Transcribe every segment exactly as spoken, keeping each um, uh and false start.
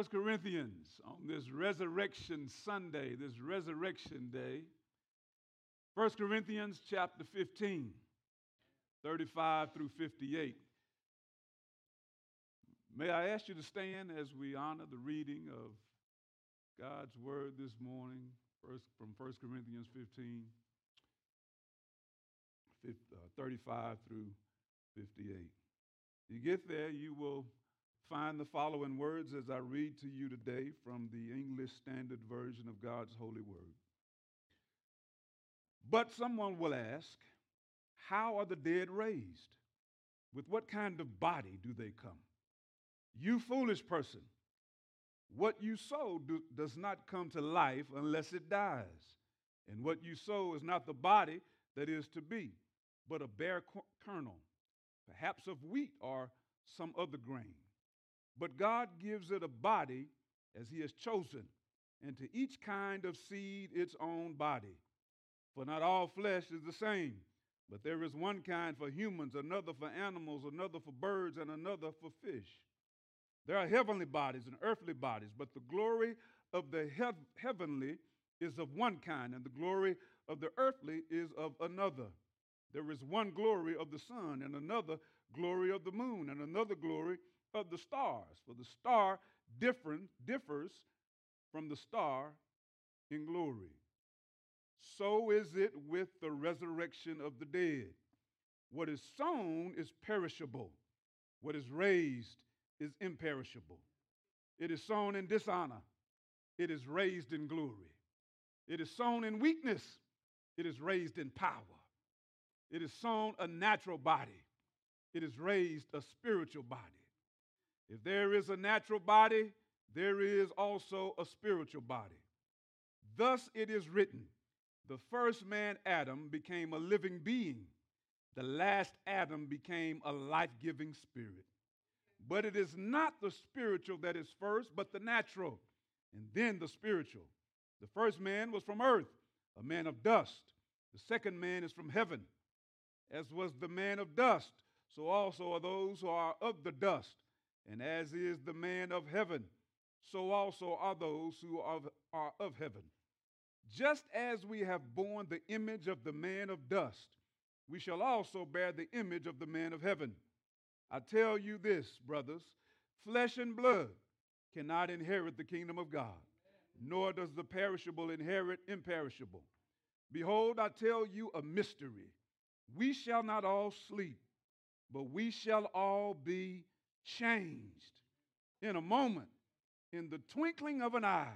First Corinthians on this Resurrection Sunday, this Resurrection Day. First Corinthians chapter fifteen, thirty-five through fifty-eight. May I ask you to stand as we honor the reading of God's word this morning, first, from First Corinthians fifteen, thirty-five through fifty-eight. You get there, you will find the following words as I read to you today from the English Standard Version of God's holy word. But someone will ask, how are the dead raised? With what kind of body do they come? You foolish person, what you sow do, does not come to life unless it dies. And what you sow is not the body that is to be, but a bare kernel, perhaps of wheat or some other grain. But God gives it a body as he has chosen, and to each kind of seed its own body. For not all flesh is the same, but there is one kind for humans, another for animals, another for birds, and another for fish. There are heavenly bodies and earthly bodies, but the glory of the hev- heavenly is of one kind, and the glory of the earthly is of another. There is one glory of the sun, and another glory of the moon, and another glory of the stars. For the star different, differs from the star in glory. So is it with the resurrection of the dead. What is sown is perishable. What is raised is imperishable. It is sown in dishonor. It is raised in glory. It is sown in weakness. It is raised in power. It is sown a natural body. It is raised a spiritual body. If there is a natural body, there is also a spiritual body. Thus it is written, the first man, Adam, became a living being. The last Adam became a life-giving spirit. But it is not the spiritual that is first, but the natural, and then the spiritual. The first man was from earth, a man of dust. The second man is from heaven. As was the man of dust, so also are those who are of the dust. And as is the man of heaven, so also are those who are of, are of heaven. Just as we have borne the image of the man of dust, we shall also bear the image of the man of heaven. I tell you this, brothers, flesh and blood cannot inherit the kingdom of God, nor does the perishable inherit imperishable. Behold, I tell you a mystery. We shall not all sleep, but we shall all be changed in a moment, in the twinkling of an eye,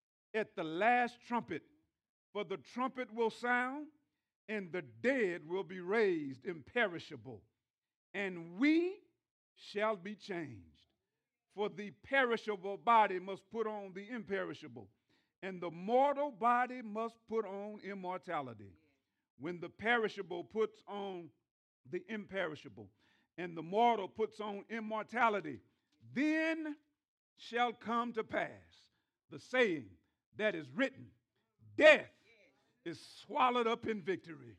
at the last trumpet. For the trumpet will sound, and the dead will be raised imperishable, and we shall be changed. For the perishable body must put on the imperishable, and the mortal body must put on immortality. When the perishable puts on the imperishable, and the mortal puts on immortality, then shall come to pass the saying that is written, death is swallowed up in victory.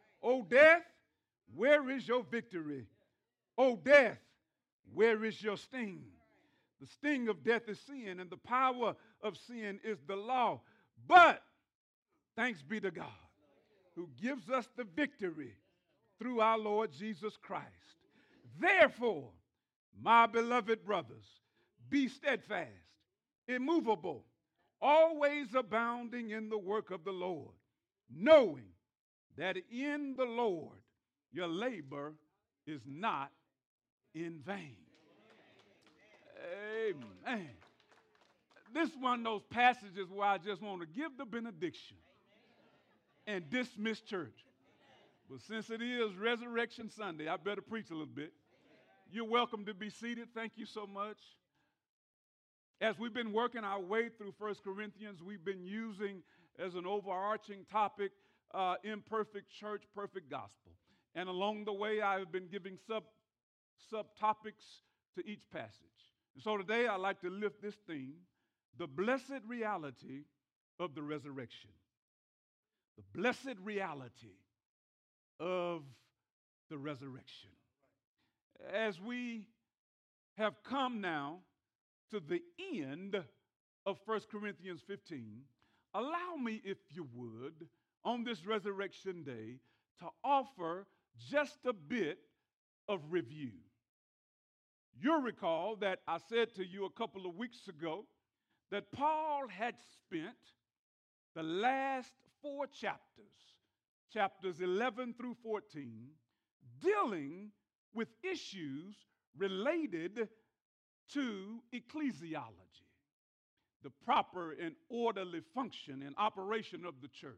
O death, where is your victory? O death, where is your sting? The sting of death is sin, and the power of sin is the law. But thanks be to God, who gives us the victory through our Lord Jesus Christ. Therefore, my beloved brothers, be steadfast, immovable, always abounding in the work of the Lord, knowing that in the Lord your labor is not in vain. Amen. This is one of those passages where I just want to give the benediction and dismiss church. But since it is Resurrection Sunday, I better preach a little bit. You're welcome to be seated. Thank you so much. As we've been working our way through First Corinthians, we've been using as an overarching topic, uh, imperfect church, perfect gospel. And along the way, I've been giving sub subtopics to each passage. And so today, I'd like to lift this theme, the blessed reality of the resurrection. The blessed reality of the resurrection. As we have come now to the end of First Corinthians fifteen, allow me, if you would, on this resurrection day, to offer just a bit of review. You'll recall that I said to you a couple of weeks ago that Paul had spent the last four chapters, chapters eleven through fourteen, dealing with issues related to ecclesiology, the proper and orderly function and operation of the church.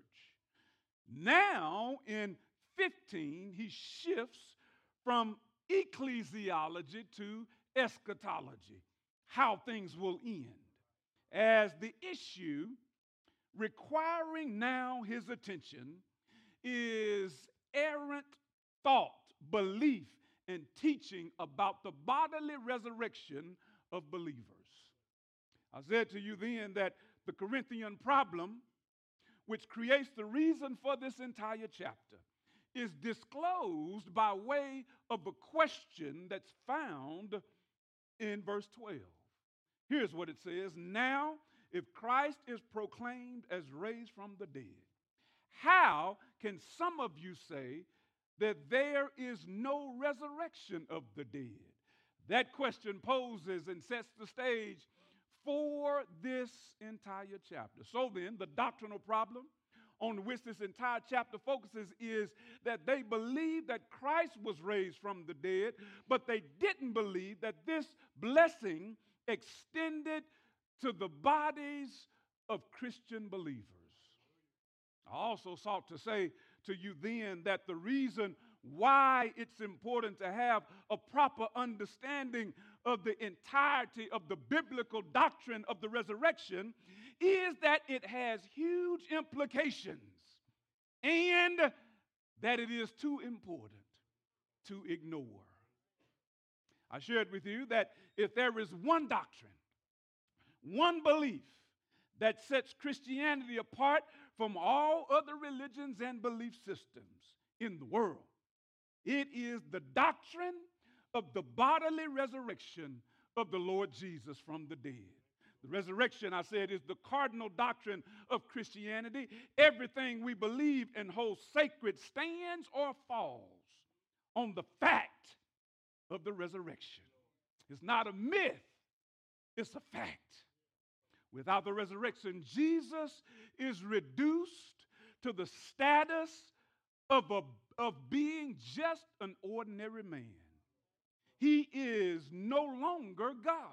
Now, in fifteen, he shifts from ecclesiology to eschatology, how things will end, as the issue requiring now his attention is errant thought, belief, and teaching about the bodily resurrection of believers. I said to you then that the Corinthian problem, which creates the reason for this entire chapter, is disclosed by way of a question that's found in verse twelve. Here's what it says: now, if Christ is proclaimed as raised from the dead, how can some of you say that there is no resurrection of the dead? That question poses and sets the stage for this entire chapter. So then, the doctrinal problem on which this entire chapter focuses is that they believed that Christ was raised from the dead, but they didn't believe that this blessing extended to the bodies of Christian believers. I also sought to say to you then that the reason why it's important to have a proper understanding of the entirety of the biblical doctrine of the resurrection is that it has huge implications and that it is too important to ignore. I shared with you that if there is one doctrine, one belief that sets Christianity apart from all other religions and belief systems in the world, it is the doctrine of the bodily resurrection of the Lord Jesus from the dead. The resurrection, I said, is the cardinal doctrine of Christianity. Everything we believe and hold sacred stands or falls on the fact of the resurrection. It's not a myth, it's a fact. Without the resurrection, Jesus is reduced to the status of, a, of being just an ordinary man. He is no longer God.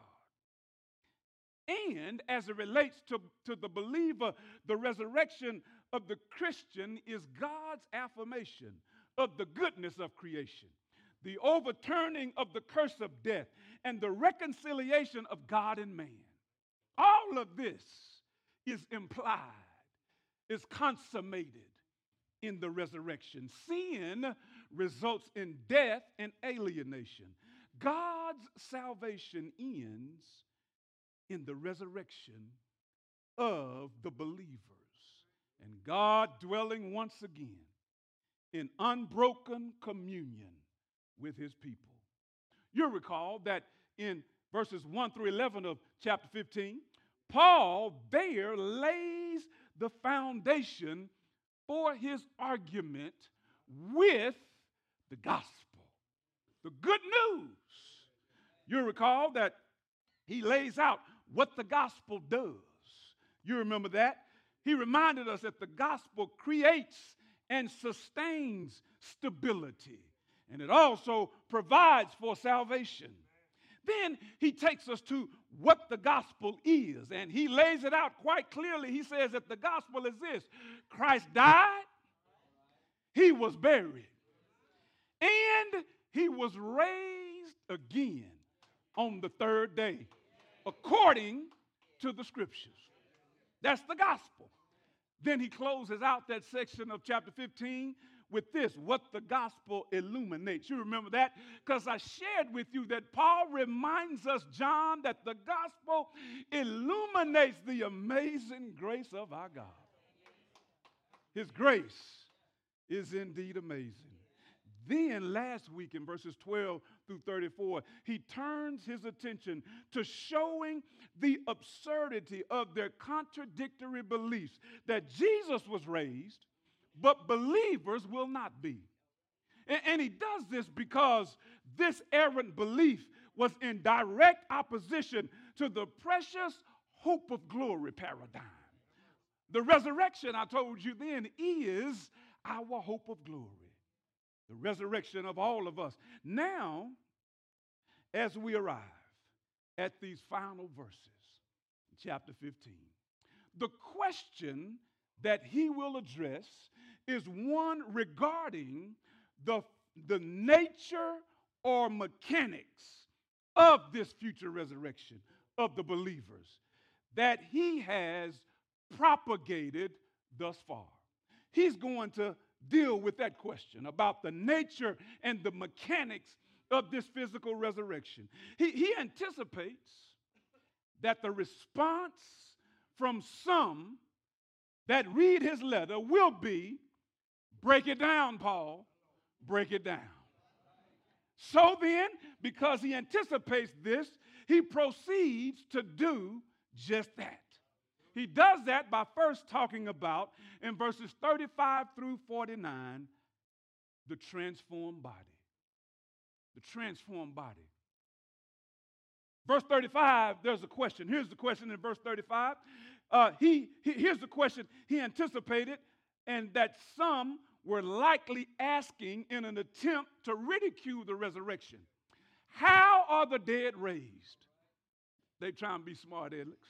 And as it relates to, to the believer, the resurrection of the Christian is God's affirmation of the goodness of creation, the overturning of the curse of death, and the reconciliation of God and man. All of this is implied, is consummated in the resurrection. Sin results in death and alienation. God's salvation ends in the resurrection of the believers, and God dwelling once again in unbroken communion with his people. You'll recall that in verses one through eleven of chapter fifteen, Paul there lays the foundation for his argument with the gospel, the good news. You'll recall that he lays out what the gospel does. You remember that? He reminded us that the gospel creates and sustains stability, and it also provides for salvation. Then he takes us to what the gospel is, and he lays it out quite clearly. He says that the gospel is this: Christ died, he was buried, and he was raised again on the third day, according to the scriptures. That's the gospel. Then he closes out that section of chapter fifteen with this: what the gospel illuminates. You remember that? Because I shared with you that Paul reminds us, John, that the gospel illuminates the amazing grace of our God. His grace is indeed amazing. Then last week in verses twelve through thirty-four, he turns his attention to showing the absurdity of their contradictory beliefs that Jesus was raised, but believers will not be. And, and he does this because this errant belief was in direct opposition to the precious hope of glory paradigm. The resurrection, I told you then, is our hope of glory. The resurrection of all of us. Now, as we arrive at these final verses, chapter fifteen, the question that he will address is one regarding the, the nature or mechanics of this future resurrection of the believers that he has propagated thus far. He's going to deal with that question about the nature and the mechanics of this physical resurrection. He, he anticipates that the response from some that read his letter will be, break it down, Paul, break it down. So then, because he anticipates this, he proceeds to do just that. He does that by first talking about, in verses thirty-five through forty-nine, the transformed body. The transformed body. Verse thirty-five, there's a question. Here's the question in verse thirty-five. Uh, he, he, here's the question he anticipated, and that some were likely asking in an attempt to ridicule the resurrection. How are the dead raised? They try and be smart alecks.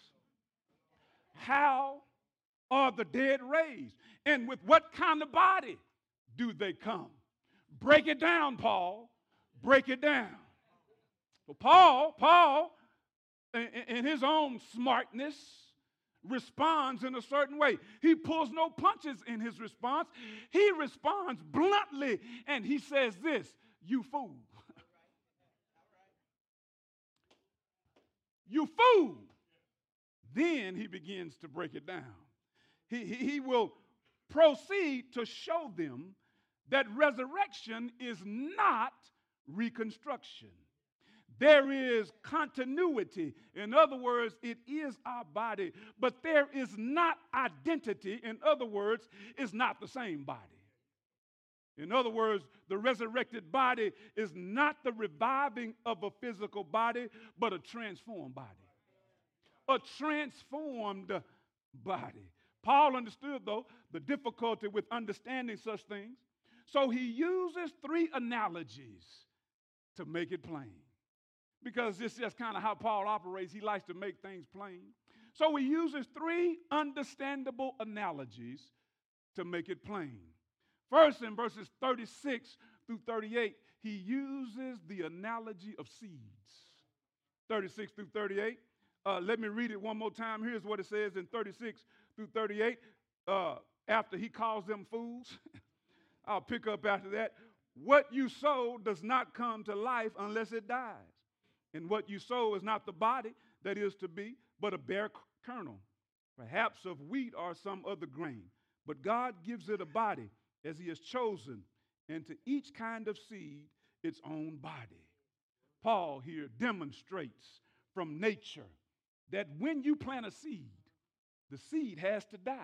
How are the dead raised? And with what kind of body do they come? Break it down, Paul. Break it down. Well, Paul, Paul, in, in his own smartness, responds in a certain way. He pulls no punches in his response. He responds bluntly, and he says this, you fool. You fool. Then he begins to break it down. He, he, he will proceed to show them that resurrection is not reconstruction. There is continuity. In other words, it is our body, but there is not identity. In other words, it's not the same body. In other words, the resurrected body is not the reviving of a physical body, but a transformed body. A transformed body. Paul understood, though, the difficulty with understanding such things. So he uses three analogies to make it plain. Because this is just kind of how Paul operates. He likes to make things plain. So he uses three understandable analogies to make it plain. First, in verses thirty-six through thirty-eight, he uses the analogy of seeds. thirty-six through thirty-eight. Uh, let me read it one more time. Here's what it says in thirty-six through thirty-eight. Uh, after he calls them fools, I'll pick up after that. What you sow does not come to life unless it dies. And what you sow is not the body that is to be, but a bare kernel, perhaps of wheat or some other grain. But God gives it a body as he has chosen, and to each kind of seed its own body. Paul here demonstrates from nature that when you plant a seed, the seed has to die.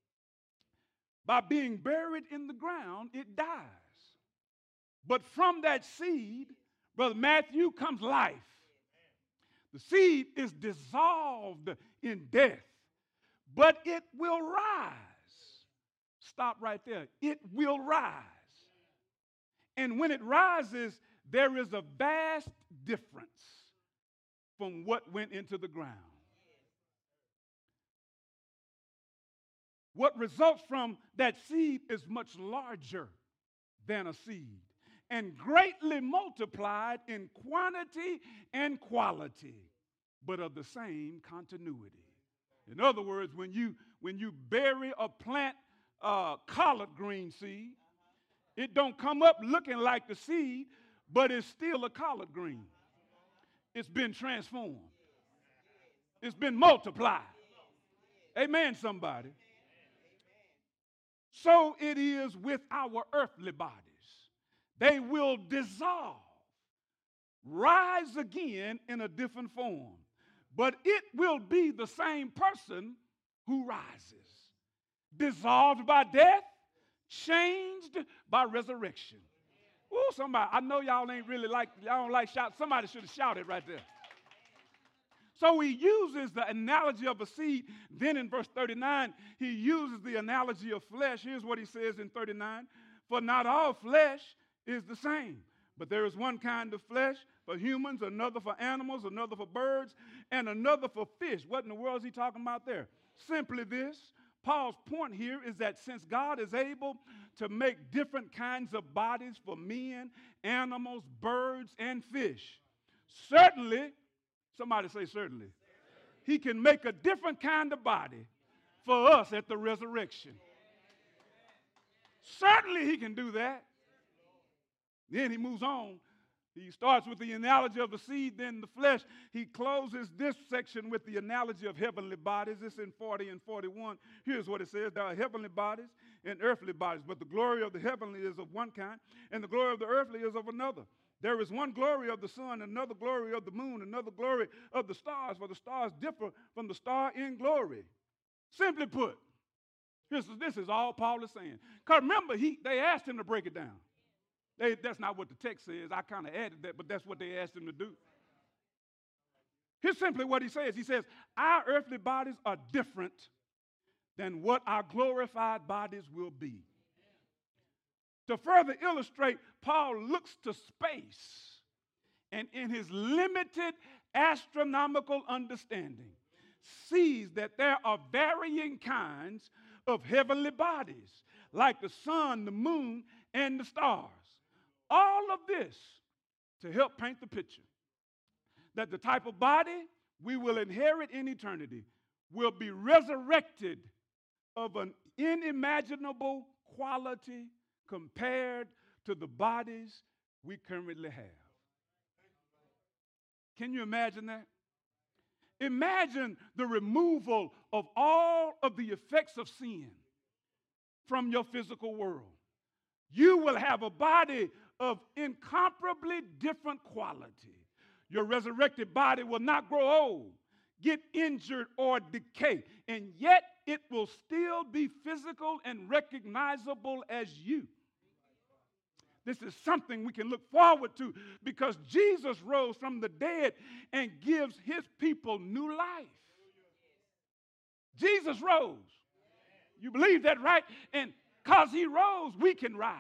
By being buried in the ground, it dies. But from that seed, Brother Matthew, comes life. The seed is dissolved in death, but it will rise. Stop right there. It will rise. And when it rises, there is a vast difference from what went into the ground. What results from that seed is much larger than a seed and greatly multiplied in quantity and quality, but of the same continuity. In other words, when you, when you bury or plant uh, collard green seed, it don't come up looking like the seed, but it's still a collard green. It's been transformed. It's been multiplied. Amen, somebody. So it is with our earthly bodies. They will dissolve. rise again in a different form. But it will be the same person who rises, dissolved by death, changed by resurrection. Oh, somebody, I know y'all ain't really like, y'all don't like shout. Somebody should have shouted right there. So he uses the analogy of a seed. Then in verse thirty-nine, he uses the analogy of flesh. Here's what he says in thirty-nine. For not all flesh is the same, but there is one kind of flesh for humans, another for animals, another for birds, and another for fish. What in the world is he talking about there? Simply this. Paul's point here is that since God is able to make different kinds of bodies for men, animals, birds, and fish, certainly, somebody say certainly, he can make a different kind of body for us at the resurrection. Certainly he can do that. Then he moves on. He starts with the analogy of the seed, then the flesh. He closes this section with the analogy of heavenly bodies. It's in forty and forty-one. Here's what it says. There are heavenly bodies and earthly bodies, but the glory of the heavenly is of one kind, and the glory of the earthly is of another. There is one glory of the sun, another glory of the moon, another glory of the stars, for the stars differ from the star in glory. Simply put, this is, this is all Paul is saying. Because remember, he, they asked him to break it down. They, that's not what the text says. I kind of added that, but that's what they asked him to do. Here's simply what he says. He says, our earthly bodies are different than what our glorified bodies will be. To further illustrate, Paul looks to space and in his limited astronomical understanding sees that there are varying kinds of heavenly bodies, like the sun, the moon, and the stars. All of this to help paint the picture that the type of body we will inherit in eternity will be resurrected of an unimaginable quality compared to the bodies we currently have. Can you imagine that? Imagine the removal of all of the effects of sin from your physical world. You will have a body of incomparably different quality. Your resurrected body will not grow old, get injured, or decay, and yet it will still be physical and recognizable as you. This is something we can look forward to because Jesus rose from the dead and gives his people new life. Jesus rose. You believe that, right? And because he rose, we can rise.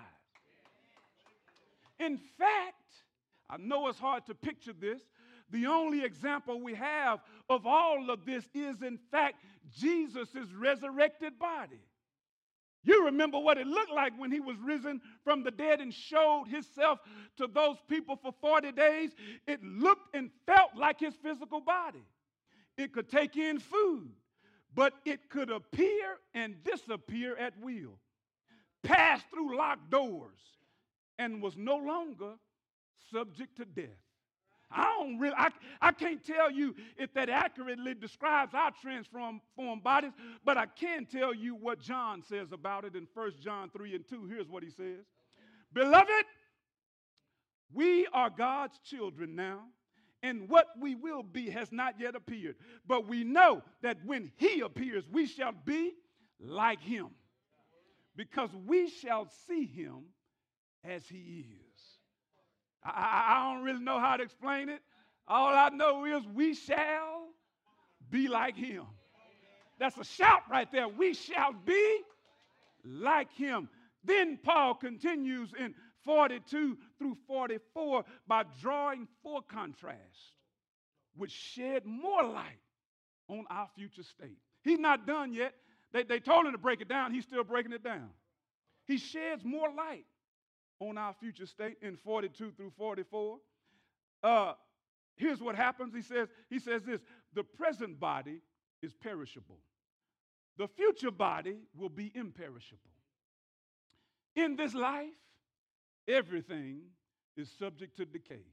In fact, I know it's hard to picture this. The only example we have of all of this is, in fact, Jesus' resurrected body. You remember what it looked like when he was risen from the dead and showed himself to those people for forty days. It looked and felt like his physical body. It could take in food, but it could appear and disappear at will, pass through locked doors, and was no longer subject to death. I don't really, I, I can't tell you if that accurately describes our transformed bodies, but I can tell you what John says about it in First John three and two. Here's what he says. Beloved, we are God's children now, and what we will be has not yet appeared. But we know that when he appears, we shall be like him, because we shall see him as he is. I, I don't really know how to explain it. All I know is we shall be like him. That's a shout right there. We shall be like him. Then Paul continues in forty-two through forty-four by drawing four contrasts, which shed more light on our future state. He's not done yet. They, they told him to break it down. He's still breaking it down. He sheds more light on our future state in forty-two through forty-four. Uh, here's what happens. He says, he says this, the present body is perishable. The future body will be imperishable. In this life, everything is subject to decay.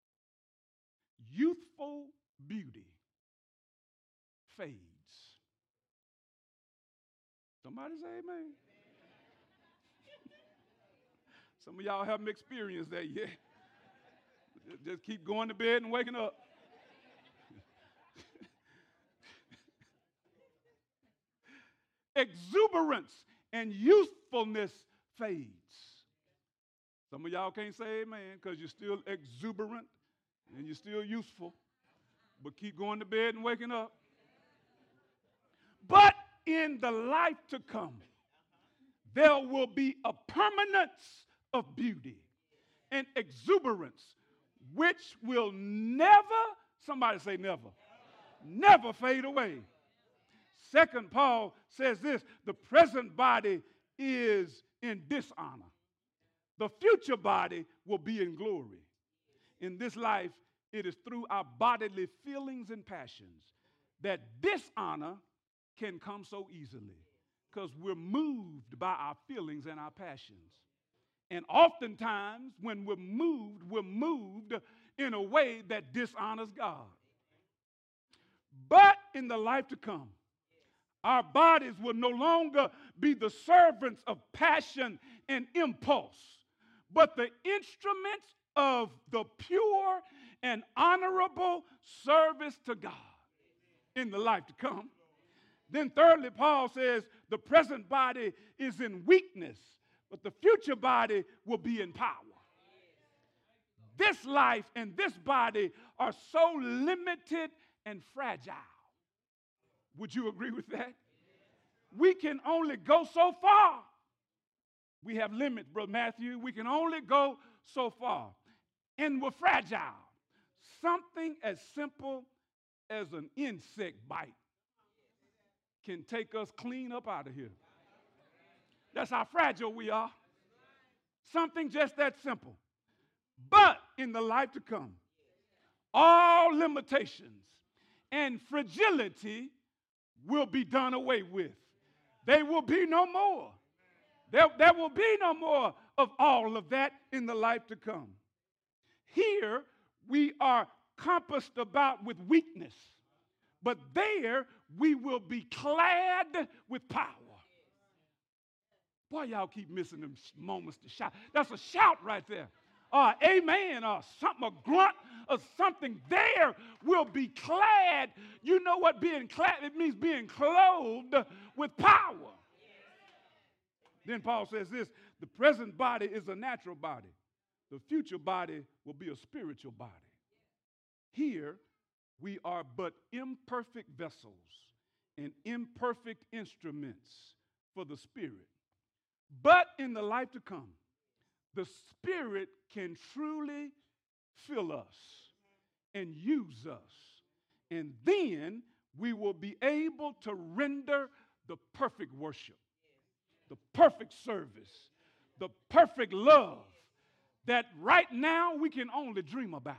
Youthful beauty fades. Somebody say amen. Some of y'all haven't experienced that yet. Just keep going to bed and waking up. Exuberance and youthfulness fades. Some of y'all can't say amen because you're still exuberant and you're still youthful. But keep going to bed and waking up. But in the life to come, there will be a permanence of beauty and exuberance, which will never, somebody say never, never fade away. Second, Paul says this: the present body is in dishonor. The future body will be in glory. In this life, it is through our bodily feelings and passions that dishonor can come so easily, because we're moved by our feelings and our passions. And oftentimes, when we're moved, we're moved in a way that dishonors God. But in the life to come, our bodies will no longer be the servants of passion and impulse, but the instruments of the pure and honorable service to God in the life to come. Then thirdly, Paul says the present body is in weakness, but the future body will be in power. This life and this body are so limited and fragile. Would you agree with that? We can only go so far. We have limits, Brother Matthew. We can only go so far. And we're fragile. Something as simple as an insect bite can take us clean up out of here. That's how fragile we are. Something just that simple. But in the life to come, all limitations and fragility will be done away with. They will be no more. There, there will be no more of all of that in the life to come. Here, we are compassed about with weakness, but there we will be clad with power. Boy, y'all keep missing them moments to shout. That's a shout right there. Or uh, amen, or something, a grunt, or something. There will be clad. You know what being clad, it means being clothed with power. Then Paul says this: the present body is a natural body. The future body will be a spiritual body. Here, we are but imperfect vessels and imperfect instruments for the Spirit. But in the life to come, the Spirit can truly fill us and use us. And then we will be able to render the perfect worship, the perfect service, the perfect love that right now we can only dream about.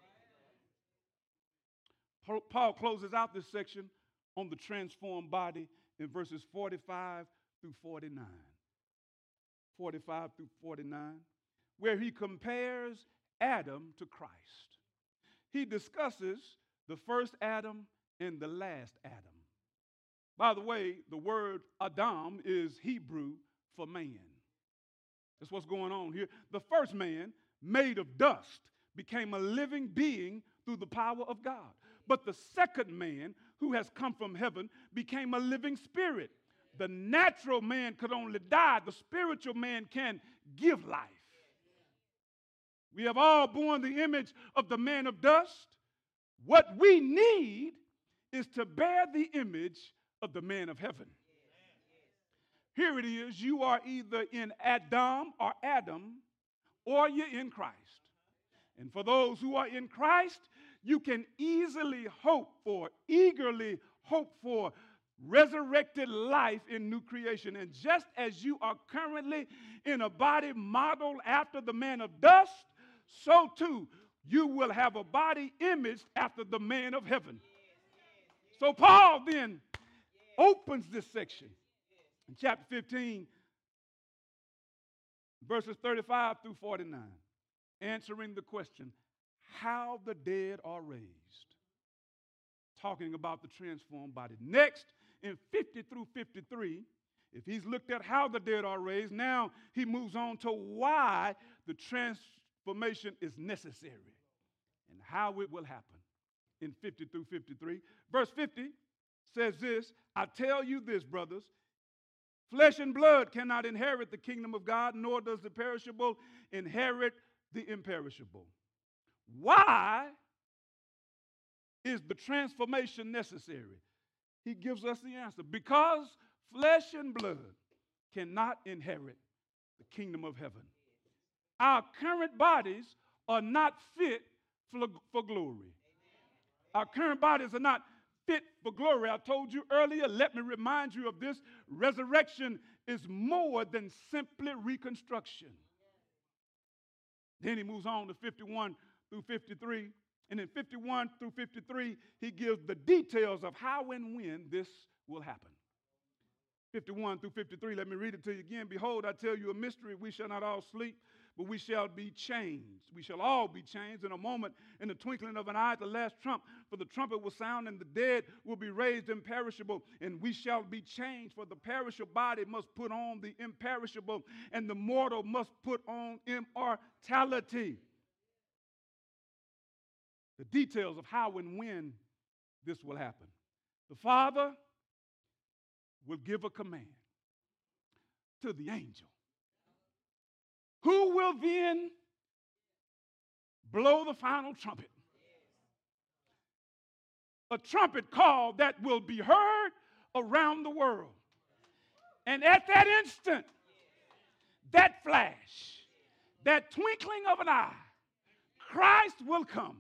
Paul closes out this section on the transformed body in verses forty-five through forty-nine. forty-five through forty-nine, where he compares Adam to Christ. He discusses the first Adam and the last Adam. By the way, the word Adam is Hebrew for man. That's what's going on here. The first man, made of dust, became a living being through the power of God. But the second man, who has come from heaven, became a living spirit. The natural man could only die. The spiritual man can give life. We have all borne the image of the man of dust. What we need is to bear the image of the man of heaven. Here it is. You are either in Adam or Adam, or you're in Christ. And for those who are in Christ, you can easily hope for, eagerly hope for resurrected life in new creation. And just as you are currently in a body modeled after the man of dust, so too you will have a body imaged after the man of heaven. So Paul then opens this section in chapter fifteen, verses thirty-five through forty-nine, answering the question, how the dead are raised. Talking about the transformed body. Next, in fifty through fifty-three, if he's looked at how the dead are raised, now he moves on to why the transformation is necessary. how it will happen in fifty through fifty-three. Verse fifty says this, I tell you this, brothers, flesh and blood cannot inherit the kingdom of God, nor does the perishable inherit the imperishable. Why is the transformation necessary? He gives us the answer. Because flesh and blood cannot inherit the kingdom of heaven. Our current bodies are not fit for, for glory. Our current bodies are not fit for glory. I told you earlier, let me remind you of this. Resurrection is more than simply reconstruction. Then he moves on to fifty-one through fifty-three. And in fifty-one through fifty-three, he gives the details of how and when this will happen. fifty-one through fifty-three, let me read it to you again. Behold, I tell you a mystery. We shall not all sleep, but we shall be changed. We shall all be changed in a moment, in the twinkling of an eye, at the last trump. For the trumpet will sound, and the dead will be raised imperishable, and we shall be changed. For the perishable body must put on the imperishable, and the mortal must put on immortality. The details of how and when this will happen. The Father will give a command to the angel, who will then blow the final trumpet. A trumpet call that will be heard around the world. And at that instant, that flash, that twinkling of an eye, Christ will come.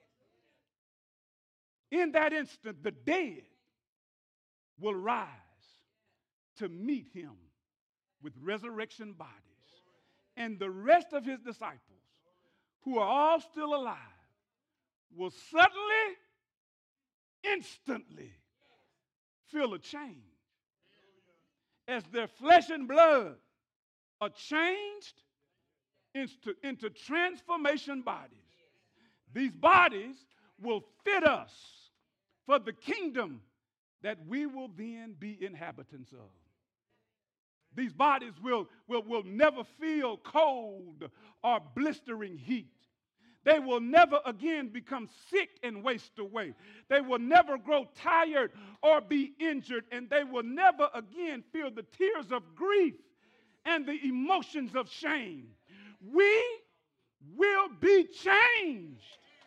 In that instant, the dead will rise to meet him with resurrection bodies. And the rest of his disciples, who are all still alive, will suddenly, instantly feel a change. As their flesh and blood are changed into, into transformation bodies. These bodies will fit us for the kingdom that we will then be inhabitants of. These bodies will, will, will never feel cold or blistering heat. They will never again become sick and waste away. They will never grow tired or be injured, and they will never again feel the tears of grief and the emotions of shame. We will be changed.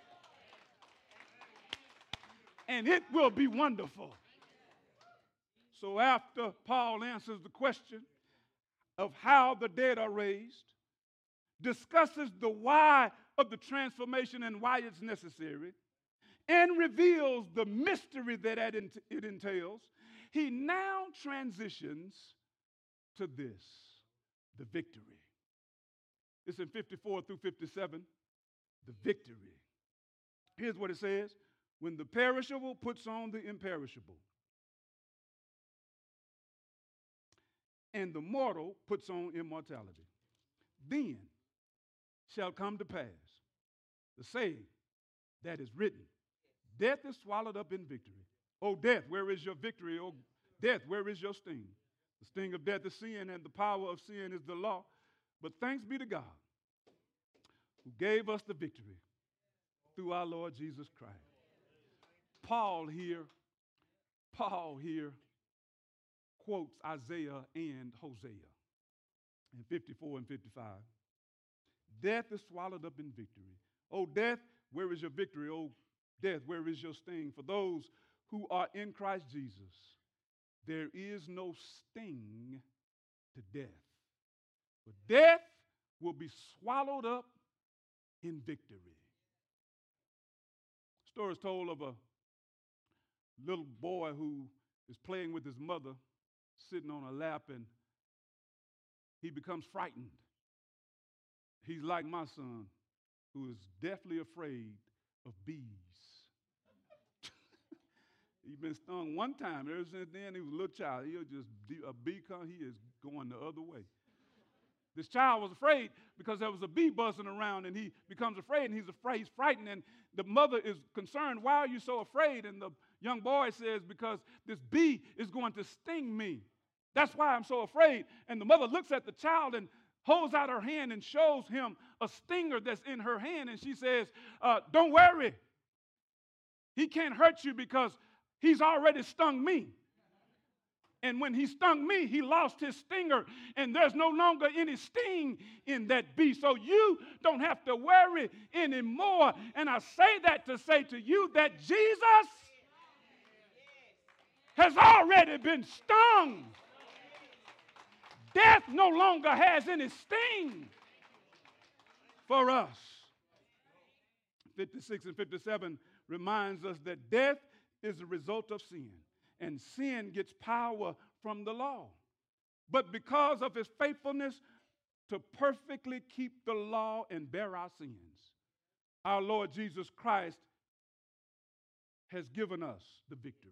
And it will be wonderful. So after Paul answers the question of how the dead are raised, discusses the why of the transformation and why it's necessary, and reveals the mystery that it entails, he now transitions to this, the victory. It's in fifty-four through fifty-seven, the victory. Here's what it says. When the perishable puts on the imperishable, and the mortal puts on immortality, then shall come to pass the saying that is written, death is swallowed up in victory. O death, where is your victory? O death, where is your sting? The sting of death is sin, and the power of sin is the law. But thanks be to God, who gave us the victory through our Lord Jesus Christ. Paul here, Paul here quotes Isaiah and Hosea in fifty-four and fifty-five. Death is swallowed up in victory. O death, where is your victory? O death, where is your sting? For those who are in Christ Jesus, there is no sting to death. But death will be swallowed up in victory. Story is told of a little boy who is playing with his mother, sitting on her lap, and he becomes frightened. He's like my son, who is deathly afraid of bees. He's been stung one time. Ever since then, he was a little child. He'll just, a bee come, he is going the other way. This child was afraid because there was a bee buzzing around, and he becomes afraid, and he's afraid, he's frightened, and the mother is concerned. Why are you so afraid? And the young boy says, because this bee is going to sting me. That's why I'm so afraid. And the mother looks at the child, and holds out her hand and shows him a stinger that's in her hand. And she says, uh, don't worry. He can't hurt you because he's already stung me. And when he stung me, he lost his stinger, and there's no longer any sting in that beast. So you don't have to worry anymore. And I say that to say to you that Jesus has already been stung. Death no longer has any sting for us. fifty-six and fifty-seven reminds us that death is a result of sin. And sin gets power from the law. But because of his faithfulness to perfectly keep the law and bear our sins, our Lord Jesus Christ has given us the victory.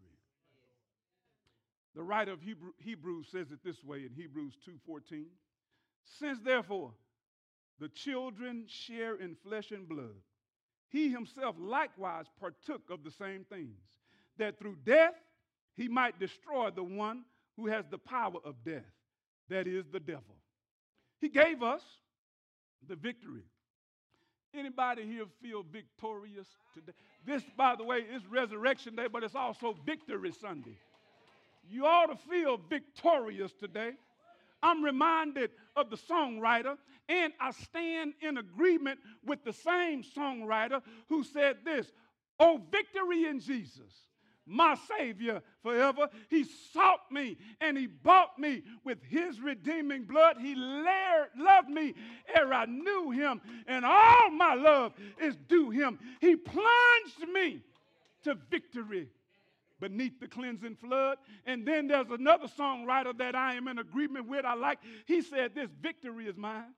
The writer of Hebrew, Hebrews says it this way in Hebrews two fourteen. Since therefore the children share in flesh and blood, he himself likewise partook of the same things, that through death he might destroy the one who has the power of death, that is the devil. He gave us the victory. Anybody here feel victorious today? This, by the way, is Resurrection Day, but it's also Victory Sunday. You ought to feel victorious today. I'm reminded of the songwriter, and I stand in agreement with the same songwriter who said this, "Oh, victory in Jesus, my Savior forever. He sought me and he bought me with his redeeming blood. He lared, loved me ere I knew him, and all my love is due him. He plunged me to victory beneath the cleansing flood." And then there's another songwriter that I am in agreement with. I like, he said this, "Victory is mine.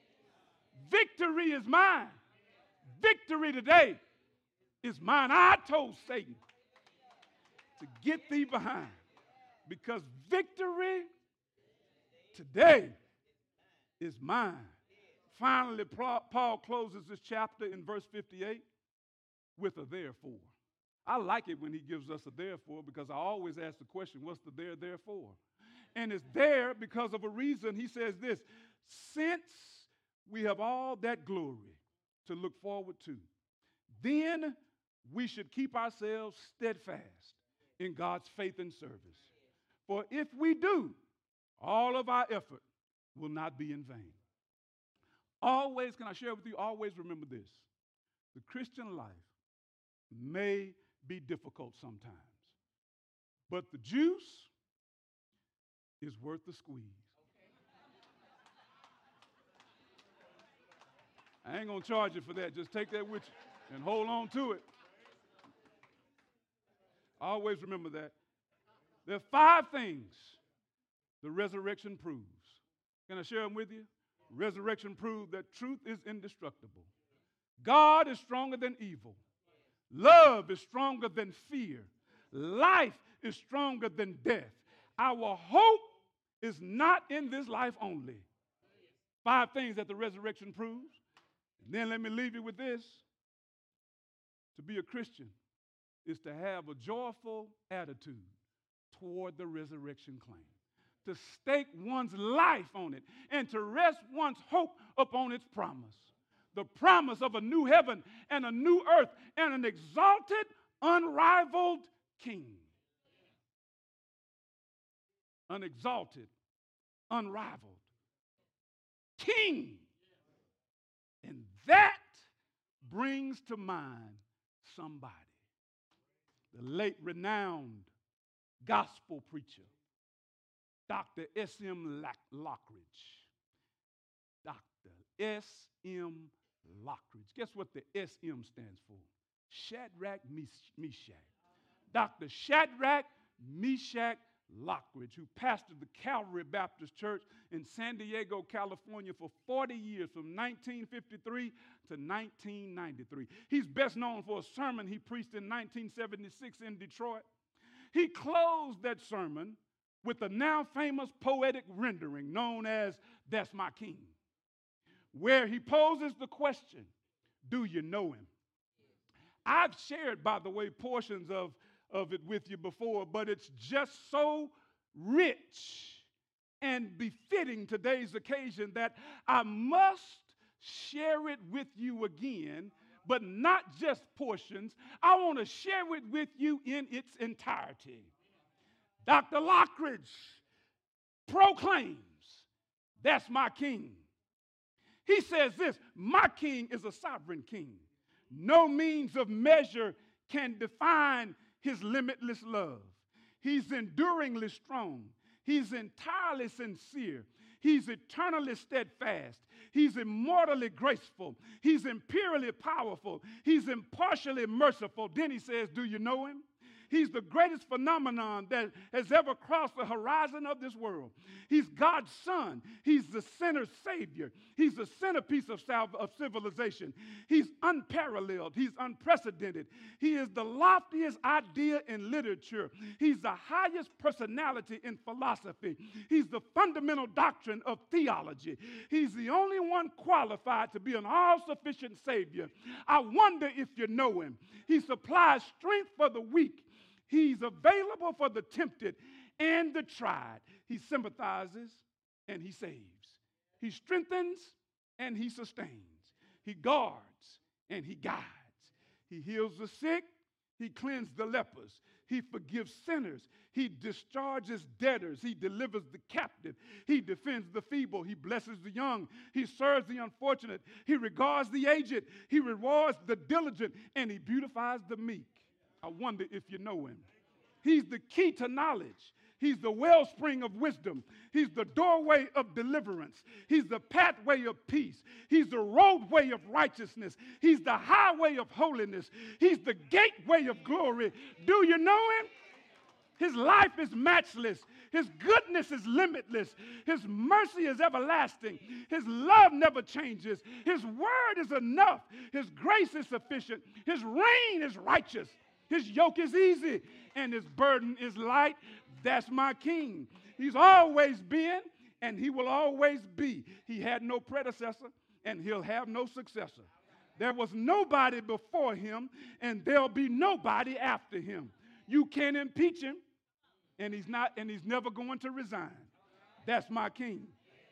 Victory is mine. Victory today is mine. I told Satan to get thee behind, because victory today is mine." Finally, Paul closes this chapter in verse fifty-eight with a therefore. I like it when he gives us a therefore, because I always ask the question, what's the there, therefore? And it's there because of a reason. He says this, since we have all that glory to look forward to, then we should keep ourselves steadfast in God's faith and service. For if we do, all of our effort will not be in vain. Always, can I share with you, always remember this. The Christian life may be difficult sometimes, but the juice is worth the squeeze. I ain't going to charge you for that. Just take that with you and hold on to it. Always remember that. There are five things the resurrection proves. Can I share them with you? Resurrection proves that truth is indestructible. God is stronger than evil. Love is stronger than fear. Life is stronger than death. Our hope is not in this life only. Five things that the resurrection proves. And then let me leave you with this. To be a Christian is to have a joyful attitude toward the resurrection claim, to stake one's life on it, and to rest one's hope upon its promise. The promise of a new heaven and a new earth and an exalted, unrivaled king. An exalted, unrivaled king. And that brings to mind somebody. The late renowned gospel preacher, Doctor S M Lockridge. Doctor S M Lockridge. Guess what the S M stands for? Shadrach, Meshach. Doctor Shadrach, Meshach Lockridge, who pastored the Calvary Baptist Church in San Diego, California for forty years, from nineteen fifty-three to nineteen ninety-three. He's best known for a sermon he preached in nineteen seventy-six in Detroit. He closed that sermon with a now famous poetic rendering known as "That's My King," where he poses the question, do you know him? I've shared, by the way, portions of, of it with you before, but it's just so rich and befitting today's occasion that I must share it with you again, but not just portions. I want to share it with you in its entirety. Doctor Lockridge proclaims, that's my king. He says this, my king is a sovereign king. No means of measure can define his limitless love. He's enduringly strong. He's entirely sincere. He's eternally steadfast. He's immortally graceful. He's imperially powerful. He's impartially merciful. Then he says, do you know him? He's the greatest phenomenon that has ever crossed the horizon of this world. He's God's son. He's the sinner's savior. He's the centerpiece of, salve, of civilization. He's unparalleled. He's unprecedented. He is the loftiest idea in literature. He's the highest personality in philosophy. He's the fundamental doctrine of theology. He's the only one qualified to be an all-sufficient savior. I wonder if you know him. He supplies strength for the weak. He's available for the tempted and the tried. He sympathizes and he saves. He strengthens and he sustains. He guards and he guides. He heals the sick. He cleanses the lepers. He forgives sinners. He discharges debtors. He delivers the captive. He defends the feeble. He blesses the young. He serves the unfortunate. He regards the aged. He rewards the diligent. And he beautifies the meek. I wonder if you know him. He's the key to knowledge. He's the wellspring of wisdom. He's the doorway of deliverance. He's the pathway of peace. He's the roadway of righteousness. He's the highway of holiness. He's the gateway of glory. Do you know him? His life is matchless. His goodness is limitless. His mercy is everlasting. His love never changes. His word is enough. His grace is sufficient. His reign is righteous. His yoke is easy and his burden is light. That's my king. He's always been and he will always be. He had no predecessor and he'll have no successor. There was nobody before him and there'll be nobody after him. You can't impeach him and he's not and he's never going to resign. That's my king.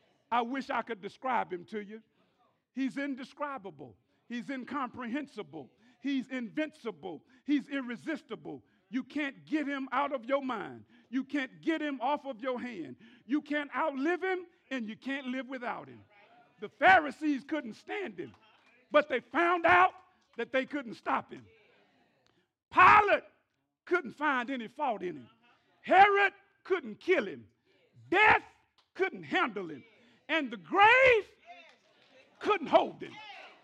I wish I could describe him to you. He's indescribable. He's incomprehensible. He's invincible. He's irresistible. You can't get him out of your mind. You can't get him off of your hand. You can't outlive him, and you can't live without him. The Pharisees couldn't stand him, but they found out that they couldn't stop him. Pilate couldn't find any fault in him. Herod couldn't kill him. Death couldn't handle him. And the grave couldn't hold him.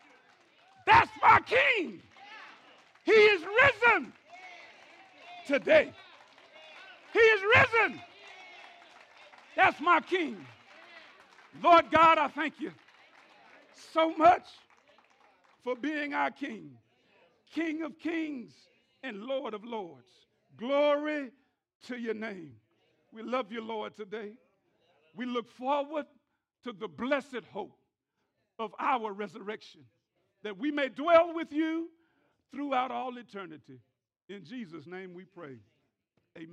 That's my king. He is risen today. He is risen. That's my king. Lord God, I thank you so much for being our king. King of kings and Lord of lords. Glory to your name. We love you, Lord, today. We look forward to the blessed hope of our resurrection, that we may dwell with you throughout all eternity. In Jesus' name we pray.